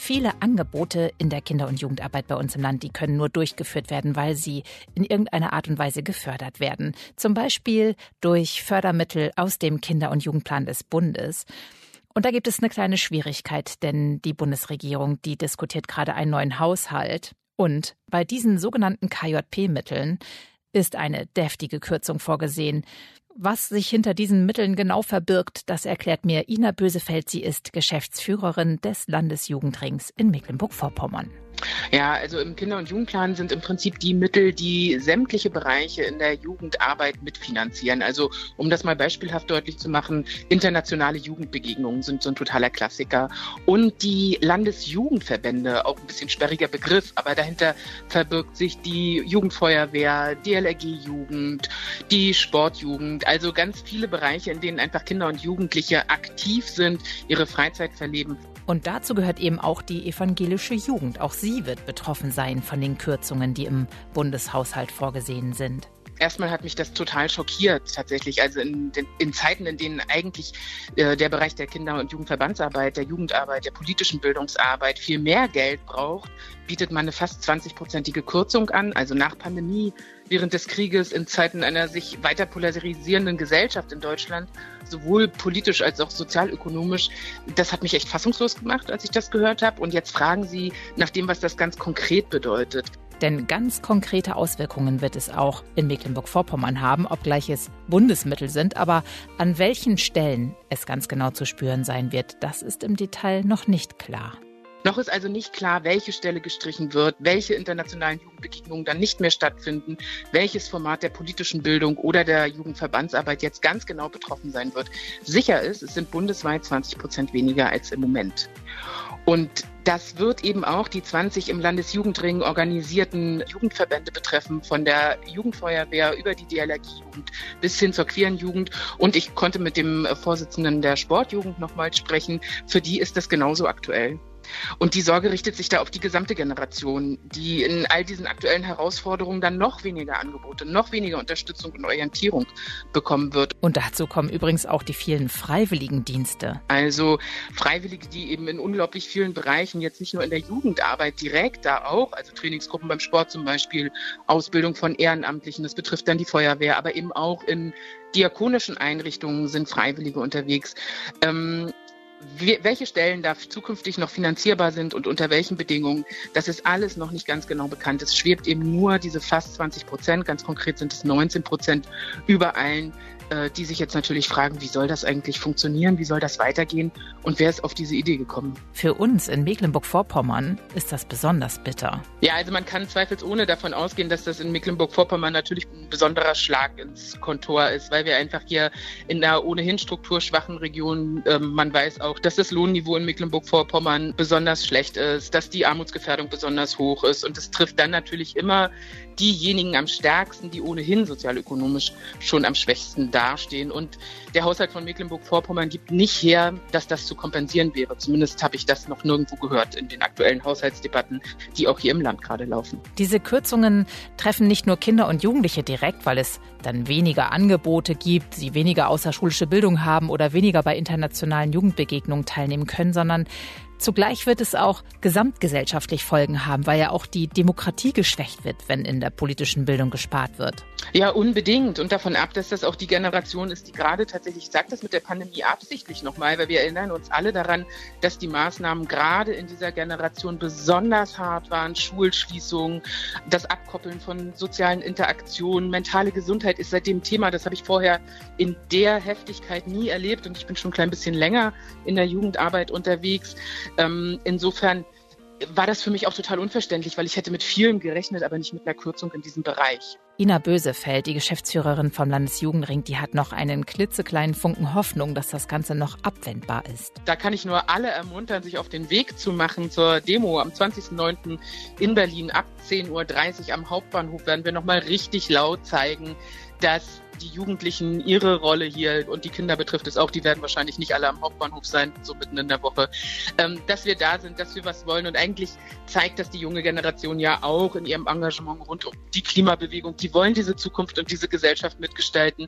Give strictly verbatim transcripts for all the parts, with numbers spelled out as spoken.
Viele Angebote in der Kinder- und Jugendarbeit bei uns im Land, die können nur durchgeführt werden, weil sie in irgendeiner Art und Weise gefördert werden. Zum Beispiel durch Fördermittel aus dem Kinder- und Jugendplan des Bundes. Und da gibt es eine kleine Schwierigkeit, denn die Bundesregierung, die diskutiert gerade einen neuen Haushalt. Und bei diesen sogenannten K J P-Mitteln ist eine deftige Kürzung vorgesehen. Was sich hinter diesen Mitteln genau verbirgt, das erklärt mir Ina Bösefeld. Sie ist Geschäftsführerin des Landesjugendrings in Mecklenburg-Vorpommern. Ja, also im Kinder- und Jugendplan sind im Prinzip die Mittel, die sämtliche Bereiche in der Jugendarbeit mitfinanzieren. Also um das mal beispielhaft deutlich zu machen, internationale Jugendbegegnungen sind so ein totaler Klassiker. Und die Landesjugendverbände, auch ein bisschen sperriger Begriff, aber dahinter verbirgt sich die Jugendfeuerwehr, D L R G-Jugend, die Sportjugend. Also ganz viele Bereiche, in denen einfach Kinder und Jugendliche aktiv sind, ihre Freizeit verleben. Und dazu gehört eben auch die evangelische Jugend. Auch sie wird betroffen sein von den Kürzungen, die im Bundeshaushalt vorgesehen sind. Erstmal hat mich das total schockiert tatsächlich. Also in, den, in Zeiten, in denen eigentlich äh, der Bereich der Kinder- und Jugendverbandsarbeit, der Jugendarbeit, der politischen Bildungsarbeit viel mehr Geld braucht, bietet man eine fast zwanzig-prozentige Kürzung an. Also nach Pandemie, während des Krieges, in Zeiten einer sich weiter polarisierenden Gesellschaft in Deutschland, sowohl politisch als auch sozialökonomisch. Das hat mich echt fassungslos gemacht, als ich das gehört habe. Und jetzt fragen Sie nach dem, was das ganz konkret bedeutet. Denn ganz konkrete Auswirkungen wird es auch in Mecklenburg-Vorpommern haben, obgleich es Bundesmittel sind. Aber an welchen Stellen es ganz genau zu spüren sein wird, das ist im Detail noch nicht klar. Noch ist also nicht klar, welche Stelle gestrichen wird, welche internationalen Jugendbegegnungen dann nicht mehr stattfinden, welches Format der politischen Bildung oder der Jugendverbandsarbeit jetzt ganz genau betroffen sein wird. Sicher ist, es sind bundesweit zwanzig Prozent weniger als im Moment. Und das wird eben auch die zwanzig im Landesjugendring organisierten Jugendverbände betreffen, von der Jugendfeuerwehr über die D L R G-Jugend bis hin zur queeren Jugend. Und ich konnte mit dem Vorsitzenden der Sportjugend nochmal sprechen. Für die ist das genauso aktuell. Und die Sorge richtet sich da auf die gesamte Generation, die in all diesen aktuellen Herausforderungen dann noch weniger Angebote, noch weniger Unterstützung und Orientierung bekommen wird. Und dazu kommen übrigens auch die vielen Freiwilligendienste. Also Freiwillige, die eben in unglaublich vielen Bereichen, jetzt nicht nur in der Jugendarbeit direkt, da auch, also Trainingsgruppen beim Sport zum Beispiel, Ausbildung von Ehrenamtlichen, das betrifft dann die Feuerwehr, aber eben auch in diakonischen Einrichtungen sind Freiwillige unterwegs. Ähm, Welche Stellen da zukünftig noch finanzierbar sind und unter welchen Bedingungen, das ist alles noch nicht ganz genau bekannt. Es schwebt eben nur diese fast zwanzig Prozent, ganz konkret sind es neunzehn Prozent über allen, äh, die sich jetzt natürlich fragen, wie soll das eigentlich funktionieren, wie soll das weitergehen und wer ist auf diese Idee gekommen? Für uns in Mecklenburg-Vorpommern ist das besonders bitter. Ja, also man kann zweifelsohne davon ausgehen, dass das in Mecklenburg-Vorpommern natürlich ein besonderer Schlag ins Kontor ist, weil wir einfach hier in einer ohnehin strukturschwachen Region, äh, man weiß auch, dass das Lohnniveau in Mecklenburg-Vorpommern besonders schlecht ist, dass die Armutsgefährdung besonders hoch ist und es trifft dann natürlich immer diejenigen am stärksten, die ohnehin sozialökonomisch schon am schwächsten dastehen. Und der Haushalt von Mecklenburg-Vorpommern gibt nicht her, dass das zu kompensieren wäre. Zumindest habe ich das noch nirgendwo gehört in den aktuellen Haushaltsdebatten, die auch hier im Land gerade laufen. Diese Kürzungen treffen nicht nur Kinder und Jugendliche direkt, weil es dann weniger Angebote gibt, sie weniger außerschulische Bildung haben oder weniger bei internationalen Jugendbegegnungen teilnehmen können, sondern zugleich wird es auch gesamtgesellschaftlich Folgen haben, weil ja auch die Demokratie geschwächt wird, wenn in der politischen Bildung gespart wird. Ja, unbedingt. Und davon ab, dass das auch die Generation ist, die gerade tatsächlich, ich sage das mit der Pandemie absichtlich nochmal, weil wir erinnern uns alle daran, dass die Maßnahmen gerade in dieser Generation besonders hart waren. Schulschließungen, das Abkoppeln von sozialen Interaktionen, mentale Gesundheit ist seitdem Thema. Das habe ich vorher in der Heftigkeit nie erlebt und ich bin schon ein klein bisschen länger in der Jugendarbeit unterwegs. Ähm, insofern war das für mich auch total unverständlich, weil ich hätte mit vielem gerechnet, aber nicht mit einer Kürzung in diesem Bereich. Ina Bösefeld, die Geschäftsführerin vom Landesjugendring, die hat noch einen klitzekleinen Funken Hoffnung, dass das Ganze noch abwendbar ist. Da kann ich nur alle ermuntern, sich auf den Weg zu machen zur Demo am zwanzigsten neunten in Berlin ab zehn Uhr dreißig am Hauptbahnhof werden wir nochmal richtig laut zeigen, dass die Jugendlichen ihre Rolle hier und die Kinder betrifft es auch, die werden wahrscheinlich nicht alle am Hauptbahnhof sein, so mitten in der Woche, ähm, dass wir da sind, dass wir was wollen und eigentlich zeigt das die junge Generation ja auch in ihrem Engagement rund um die Klimabewegung. Die wollen diese Zukunft und diese Gesellschaft mitgestalten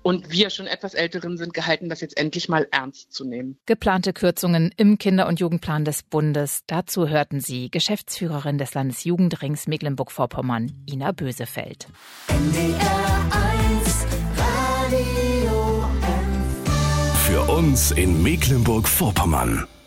Und wir schon etwas Älteren sind gehalten, das jetzt endlich mal ernst zu nehmen. Geplante Kürzungen im Kinder- und Jugendplan des Bundes. Dazu hörten Sie Geschäftsführerin des Landesjugendrings Mecklenburg-Vorpommern, Ina Bösefeld. N D R eins Radio. Für uns in Mecklenburg-Vorpommern.